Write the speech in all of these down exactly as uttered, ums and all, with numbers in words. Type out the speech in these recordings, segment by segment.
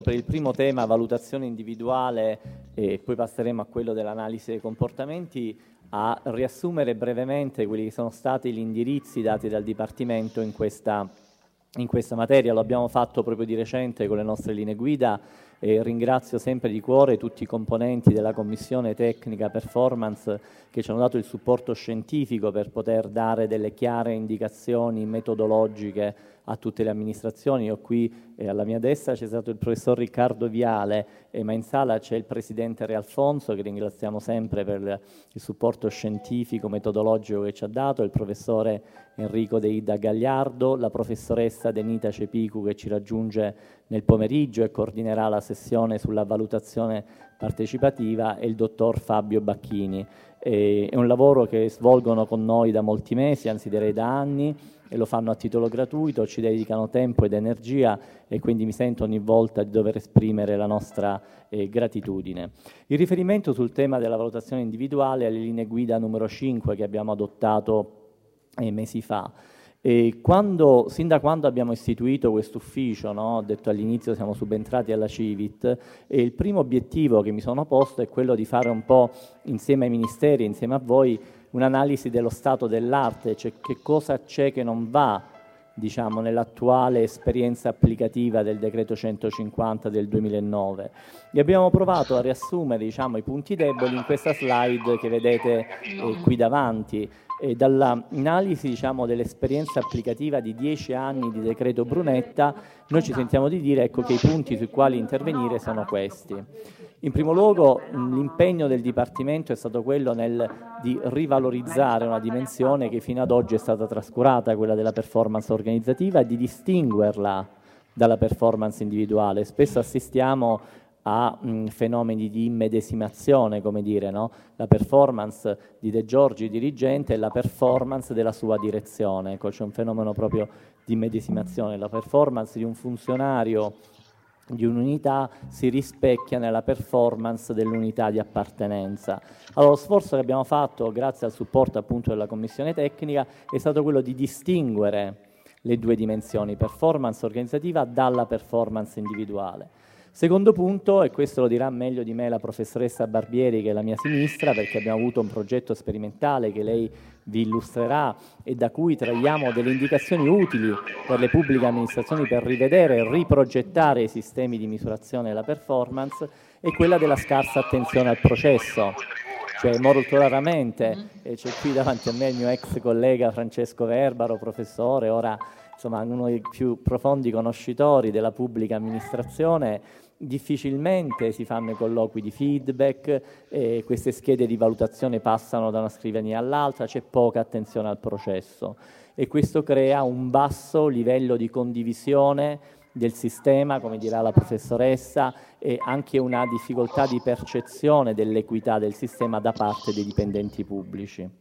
Per il primo tema, valutazione individuale, e poi passeremo a quello dell'analisi dei comportamenti, a riassumere brevemente quelli che sono stati gli indirizzi dati dal Dipartimento in questa, in questa materia. Lo abbiamo fatto proprio di recente con le nostre linee guida e ringrazio sempre di cuore tutti i componenti della Commissione Tecnica Performance che ci hanno dato il supporto scientifico per poter dare delle chiare indicazioni metodologiche a tutte le amministrazioni. Io qui eh, alla mia destra c'è stato il professor Riccardo Viale, eh, ma in sala c'è il presidente Re Alfonso, che ringraziamo sempre per il, il supporto scientifico, metodologico che ci ha dato, il professore Enrico De Ida Gagliardo, la professoressa Denita Cepicu che ci raggiunge nel pomeriggio e coordinerà la sessione sulla valutazione partecipativa, e il dottor Fabio Bacchini. Eh, è un lavoro che svolgono con noi da molti mesi, anzi direi da anni, e lo fanno a titolo gratuito, ci dedicano tempo ed energia e quindi mi sento ogni volta di dover esprimere la nostra eh, gratitudine. Il riferimento sul tema della valutazione individuale alle linee guida numero cinque che abbiamo adottato eh, mesi fa. E quando, sin da quando abbiamo istituito questo ufficio, no? Ho detto all'inizio siamo subentrati alla Civit, e il primo obiettivo che mi sono posto è quello di fare un po' insieme ai ministeri, insieme a voi, un'analisi dello stato dell'arte, cioè che cosa c'è che non va, diciamo, nell'attuale esperienza applicativa del decreto centocinquanta del duemilanove. E abbiamo provato a riassumere, diciamo, i punti deboli in questa slide che vedete eh, qui davanti. E dall'analisi, diciamo, dell'esperienza applicativa di dieci anni di decreto Brunetta, noi ci sentiamo di dire, ecco, che i punti sui quali intervenire sono questi. In primo luogo, l'impegno del Dipartimento è stato quello nel, di rivalorizzare una dimensione che fino ad oggi è stata trascurata, quella della performance organizzativa, e di distinguerla dalla performance individuale. Spesso assistiamo a mh, fenomeni di immedesimazione, come dire, no? La performance di De Giorgi, dirigente, e la performance della sua direzione. Ecco, c'è un fenomeno proprio di immedesimazione. La performance di un funzionario di un'unità si rispecchia nella performance dell'unità di appartenenza. Allora, lo sforzo che abbiamo fatto, grazie al supporto appunto della Commissione Tecnica, è stato quello di distinguere le due dimensioni, performance organizzativa dalla performance individuale. Secondo punto, e questo lo dirà meglio di me la professoressa Barbieri, che è alla mia sinistra, perché abbiamo avuto un progetto sperimentale che lei vi illustrerà e da cui traiamo delle indicazioni utili per le pubbliche amministrazioni per rivedere e riprogettare i sistemi di misurazione della performance, è quella della scarsa attenzione al processo. Cioè, molto raramente, e c'è qui davanti a me il mio ex collega Francesco Verbaro, professore, ora insomma uno dei più profondi conoscitori della pubblica amministrazione, difficilmente si fanno i colloqui di feedback, eh, queste schede di valutazione passano da una scrivania all'altra, c'è poca attenzione al processo e questo crea un basso livello di condivisione del sistema, come dirà la professoressa, e anche una difficoltà di percezione dell'equità del sistema da parte dei dipendenti pubblici.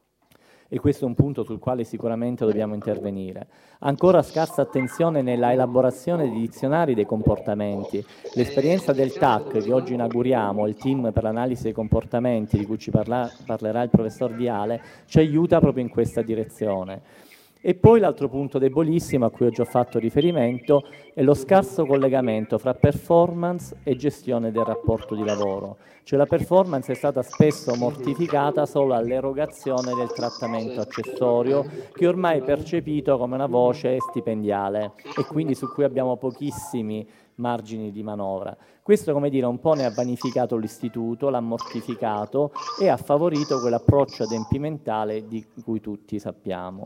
E questo è un punto sul quale sicuramente dobbiamo intervenire. Ancora scarsa attenzione nella elaborazione di dizionari dei comportamenti. L'esperienza del T A C che oggi inauguriamo, il team per l'analisi dei comportamenti di cui ci parla, parlerà il professor Viale, ci aiuta proprio in questa direzione. E poi l'altro punto debolissimo a cui ho già fatto riferimento è lo scarso collegamento fra performance e gestione del rapporto di lavoro. Cioè la performance è stata spesso mortificata solo all'erogazione del trattamento accessorio, che ormai è percepito come una voce stipendiale e quindi su cui abbiamo pochissimi margini di manovra. Questo, come dire, un po' ne ha vanificato l'istituto, l'ha mortificato e ha favorito quell'approccio adempimentale di cui tutti sappiamo.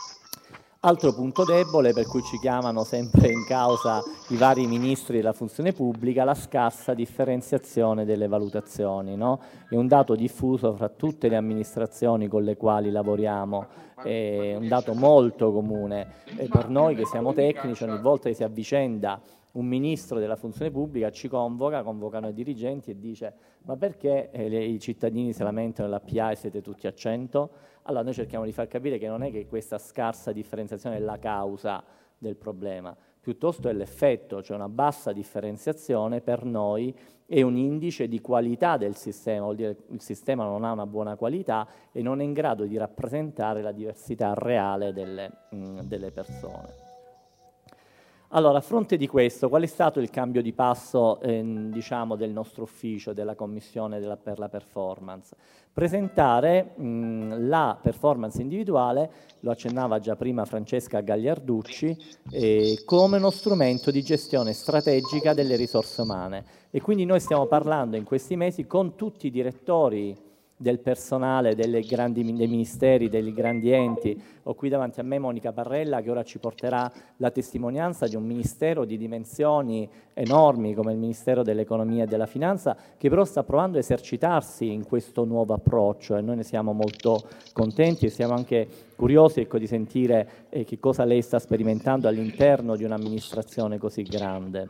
Altro punto debole per cui ci chiamano sempre in causa i vari ministri della funzione pubblica, la scarsa differenziazione delle valutazioni, no? È un dato diffuso fra tutte le amministrazioni con le quali lavoriamo, è un dato molto comune e per noi che siamo tecnici ogni volta che si avvicenda un ministro della funzione pubblica ci convoca, convocano i dirigenti e dice ma perché eh, le, i cittadini si lamentano della P A e siete tutti a cento? Allora noi cerchiamo di far capire che non è che questa scarsa differenziazione è la causa del problema, piuttosto è l'effetto, cioè una bassa differenziazione per noi è un indice di qualità del sistema, vuol dire che il sistema non ha una buona qualità e non è in grado di rappresentare la diversità reale delle, mh, delle persone. Allora, a fronte di questo, qual è stato il cambio di passo eh, diciamo, del nostro ufficio, della Commissione della, per la performance? Presentare mh, la performance individuale, lo accennava già prima Francesca Gagliarducci, eh, come uno strumento di gestione strategica delle risorse umane. E quindi noi stiamo parlando in questi mesi con tutti i direttori del personale delle grandi, dei ministeri, dei grandi enti. Ho qui davanti a me Monica Barrella che ora ci porterà la testimonianza di un ministero di dimensioni enormi come il Ministero dell'Economia e della Finanza, che però sta provando a esercitarsi in questo nuovo approccio e noi ne siamo molto contenti e siamo anche curiosi, ecco, di sentire eh, che cosa lei sta sperimentando all'interno di un'amministrazione così grande.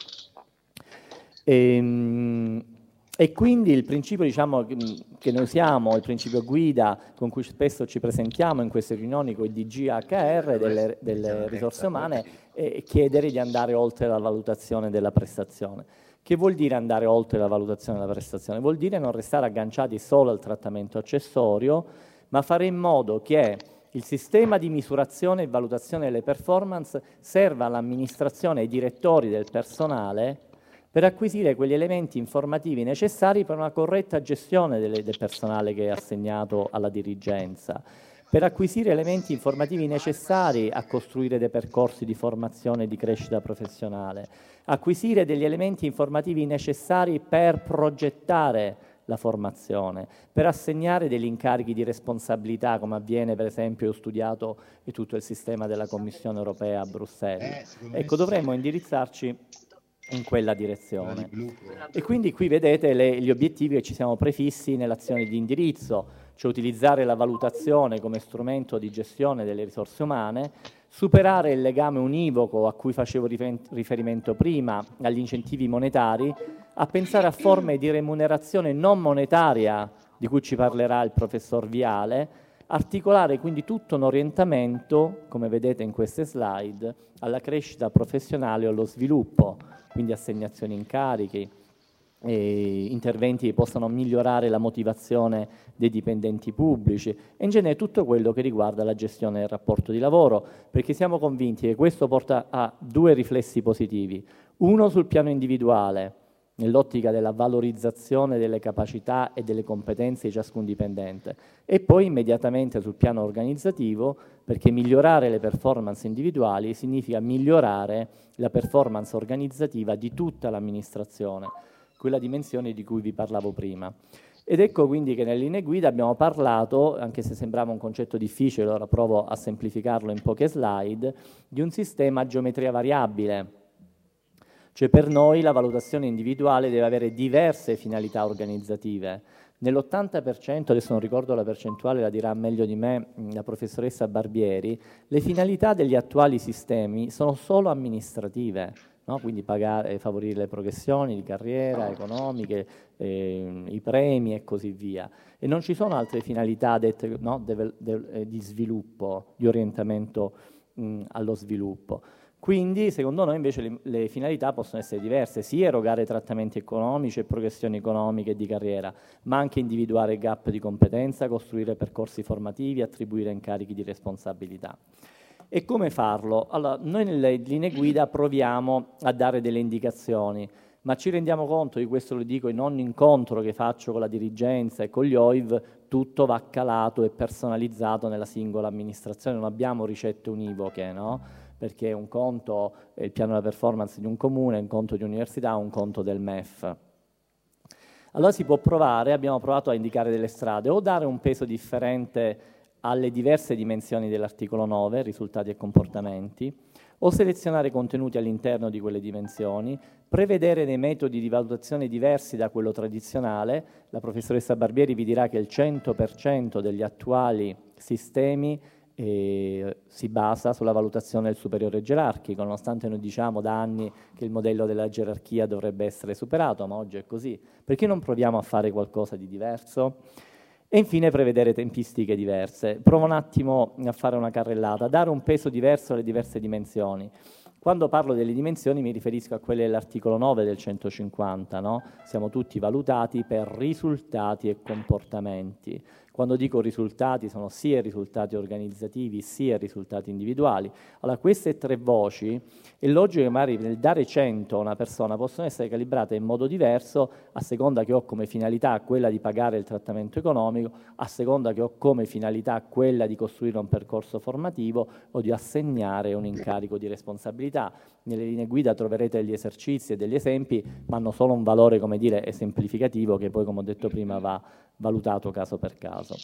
Ehm, E quindi il principio, diciamo, che noi usiamo, il principio guida con cui spesso ci presentiamo in queste riunioni con i D G H R delle, delle risorse umane, è chiedere di andare oltre la valutazione della prestazione. Che vuol dire andare oltre la valutazione della prestazione? Vuol dire non restare agganciati solo al trattamento accessorio, ma fare in modo che il sistema di misurazione e valutazione delle performance serva all'amministrazione e ai direttori del personale per acquisire quegli elementi informativi necessari per una corretta gestione delle, del personale che è assegnato alla dirigenza, per acquisire elementi informativi necessari a costruire dei percorsi di formazione e di crescita professionale, acquisire degli elementi informativi necessari per progettare la formazione, per assegnare degli incarichi di responsabilità, come avviene per esempio, ho studiato tutto il sistema della Commissione europea a Bruxelles. Ecco, dovremmo indirizzarci in quella direzione. E quindi qui vedete le, gli obiettivi che ci siamo prefissi nell'azione di indirizzo, cioè utilizzare la valutazione come strumento di gestione delle risorse umane, superare il legame univoco a cui facevo riferimento prima, agli incentivi monetari, a pensare a forme di remunerazione non monetaria, di cui ci parlerà il professor Viale, articolare quindi tutto un orientamento, come vedete in queste slide, alla crescita professionale e allo sviluppo, quindi assegnazioni incarichi, e interventi che possano migliorare la motivazione dei dipendenti pubblici e in genere tutto quello che riguarda la gestione del rapporto di lavoro, perché siamo convinti che questo porta a due riflessi positivi. Uno sul piano individuale, nell'ottica della valorizzazione delle capacità e delle competenze di ciascun dipendente, e poi immediatamente sul piano organizzativo, perché migliorare le performance individuali significa migliorare la performance organizzativa di tutta l'amministrazione, quella dimensione di cui vi parlavo prima. Ed ecco quindi che nelle linee guida abbiamo parlato, anche se sembrava un concetto difficile, ora provo a semplificarlo in poche slide, di un sistema a geometria variabile. Cioè per noi la valutazione individuale deve avere diverse finalità organizzative. Nell'ottanta per cento, adesso non ricordo la percentuale, la dirà meglio di me la professoressa Barbieri, le finalità degli attuali sistemi sono solo amministrative, no? Quindi pagare, favorire le progressioni di carriera, economiche, eh, i premi e così via. E non ci sono altre finalità dette, no? de, de, di sviluppo, di orientamento mh, allo sviluppo. Quindi, secondo noi, invece, le, le finalità possono essere diverse, sì erogare trattamenti economici e progressioni economiche e di carriera, ma anche individuare gap di competenza, costruire percorsi formativi, attribuire incarichi di responsabilità. E come farlo? Allora, noi nelle linee guida proviamo a dare delle indicazioni, ma ci rendiamo conto, di questo lo dico in ogni incontro che faccio con la dirigenza e con gli O I V, tutto va calato e personalizzato nella singola amministrazione, non abbiamo ricette univoche, no? Perché un conto è il piano della performance di un comune, un conto di università, un conto del M E F. Allora si può provare, abbiamo provato a indicare delle strade, o dare un peso differente alle diverse dimensioni dell'articolo nove, risultati e comportamenti, o selezionare contenuti all'interno di quelle dimensioni, prevedere dei metodi di valutazione diversi da quello tradizionale. La professoressa Barbieri vi dirà che il cento per cento degli attuali sistemi E si basa sulla valutazione del superiore gerarchico, nonostante noi diciamo da anni che il modello della gerarchia dovrebbe essere superato, ma oggi è così. Perché non proviamo a fare qualcosa di diverso? E infine prevedere tempistiche diverse. Provo un attimo a fare una carrellata, dare un peso diverso alle diverse dimensioni. Quando parlo delle dimensioni mi riferisco a quelle dell'articolo nove del centocinquanta, no? Siamo tutti valutati per risultati e comportamenti. Quando dico risultati, sono sia risultati organizzativi sia risultati individuali. Allora, queste tre voci, è logico che magari nel dare cento a una persona possono essere calibrate in modo diverso a seconda che ho come finalità quella di pagare il trattamento economico, a seconda che ho come finalità quella di costruire un percorso formativo o di assegnare un incarico di responsabilità. Nelle linee guida troverete degli esercizi e degli esempi, ma hanno solo un valore, come dire, esemplificativo che poi, come ho detto prima, va valutato caso per caso.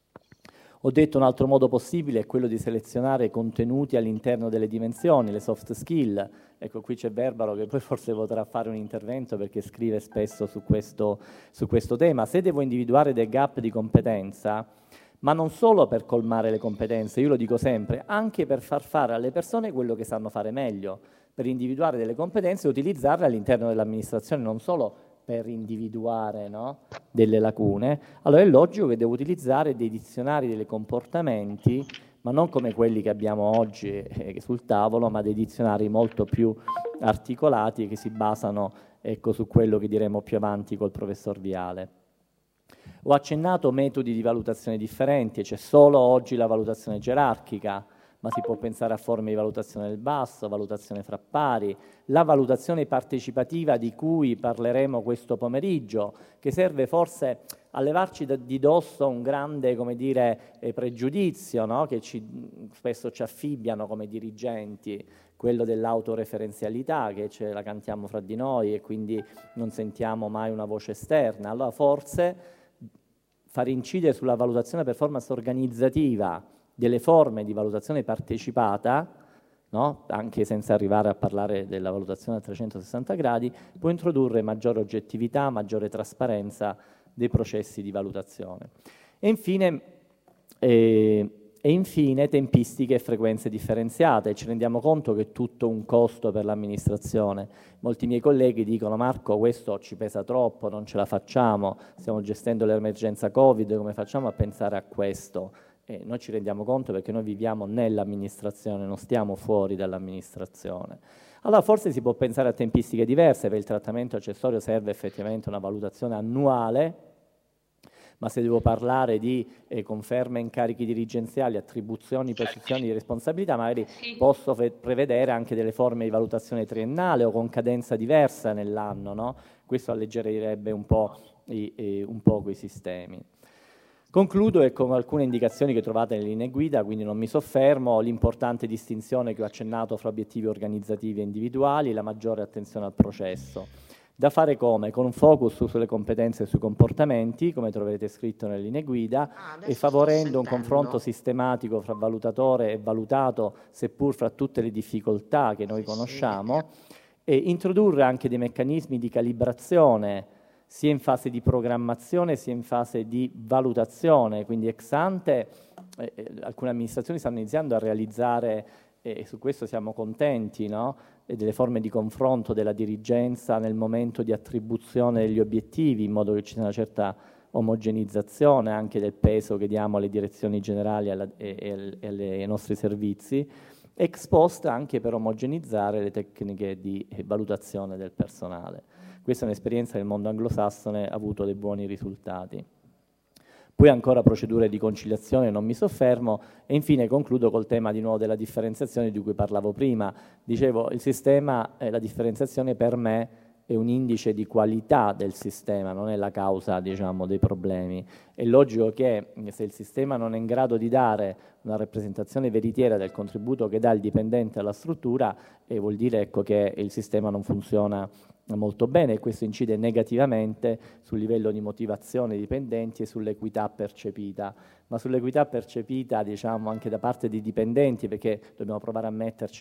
Ho detto un altro modo possibile è quello di selezionare contenuti all'interno delle dimensioni, le soft skill. Ecco, qui c'è Verbaro che poi forse potrà fare un intervento perché scrive spesso su questo, su questo tema. Se devo individuare dei gap di competenza, ma non solo per colmare le competenze, io lo dico sempre, anche per far fare alle persone quello che sanno fare meglio, per individuare delle competenze e utilizzarle all'interno dell'amministrazione, non solo per individuare, no, delle lacune. Allora è logico che devo utilizzare dei dizionari dei comportamenti, ma non come quelli che abbiamo oggi eh, sul tavolo, ma dei dizionari molto più articolati che si basano, ecco, su quello che diremo più avanti col professor Viale. Ho accennato metodi di valutazione differenti, c'è solo oggi la valutazione gerarchica, ma si può pensare a forme di valutazione del basso, valutazione fra pari, la valutazione partecipativa di cui parleremo questo pomeriggio, che serve forse a levarci da, di dosso un grande, come dire, eh, pregiudizio, no? Che ci, spesso ci affibbiano come dirigenti, quello dell'autoreferenzialità, che ce la cantiamo fra di noi e quindi non sentiamo mai una voce esterna. Allora forse far incidere sulla valutazione performance organizzativa delle forme di valutazione partecipata, no? Anche senza arrivare a parlare della valutazione a trecentosessanta gradi, può introdurre maggiore oggettività, maggiore trasparenza dei processi di valutazione. E infine, eh, e infine tempistiche e frequenze differenziate. Ci rendiamo conto che è tutto un costo per l'amministrazione. Molti miei colleghi dicono: Marco, questo ci pesa troppo, non ce la facciamo, stiamo gestendo l'emergenza Covid, come facciamo a pensare a questo? E noi ci rendiamo conto perché noi viviamo nell'amministrazione, non stiamo fuori dall'amministrazione. Allora forse si può pensare a tempistiche diverse, per il trattamento accessorio serve effettivamente una valutazione annuale, ma se devo parlare di eh, conferme incarichi dirigenziali, attribuzioni, posizioni di responsabilità, magari sì, posso prevedere anche delle forme di valutazione triennale o con cadenza diversa nell'anno, no? Questo alleggerirebbe un po' i, eh, un po' quei sistemi. Concludo e con alcune indicazioni che trovate nelle linee guida, quindi non mi soffermo, l'importante distinzione che ho accennato fra obiettivi organizzativi e individuali, la maggiore attenzione al processo. Da fare come? Con un focus sulle competenze e sui comportamenti, come troverete scritto nelle linee guida, ah, e favorendo un confronto sistematico fra valutatore e valutato, seppur fra tutte le difficoltà che noi conosciamo, e introdurre anche dei meccanismi di calibrazione sia in fase di programmazione sia in fase di valutazione, quindi ex ante eh, alcune amministrazioni stanno iniziando a realizzare, e su questo siamo contenti, no? E delle forme di confronto della dirigenza nel momento di attribuzione degli obiettivi, in modo che ci sia una certa omogenizzazione anche del peso che diamo alle direzioni generali alla, e, e, e alle, ai nostri servizi, ex post anche per omogenizzare le tecniche di valutazione del personale. Questa è un'esperienza che il mondo anglosassone ha avuto dei buoni risultati. Poi ancora procedure di conciliazione, non mi soffermo, e infine concludo col tema di nuovo della differenziazione di cui parlavo prima. Dicevo, il sistema, eh, la differenziazione per me è un indice di qualità del sistema, non è la causa, diciamo, dei problemi. È logico che se il sistema non è in grado di dare una rappresentazione veritiera del contributo che dà il dipendente alla struttura, eh, vuol dire, ecco, che il sistema non funziona molto bene, e questo incide negativamente sul livello di motivazione dei dipendenti e sull'equità percepita. Ma sull'equità percepita, diciamo, anche da parte dei dipendenti, perché dobbiamo provare a metterci